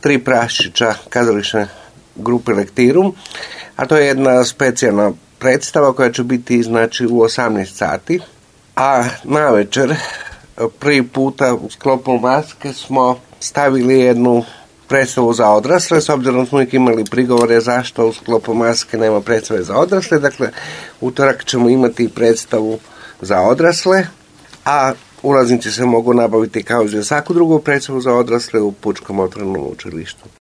Tri praščića kazališne grupe Lektirum, a to je jedna specijalna predstava koja će biti znači u 18 sati, a navečer prvi puta u sklopu Maske smo stavili jednu predstavu za odrasle, s obzirom da smo uvijek imali prigovore zašto u sklopu Maske nema predstave za odrasle. Dakle, utorak ćemo imati predstavu za odrasle, a ulaznici se mogu nabaviti kao i za svaku drugu predstavu za odrasle u Pučkom otvorenom učilištu.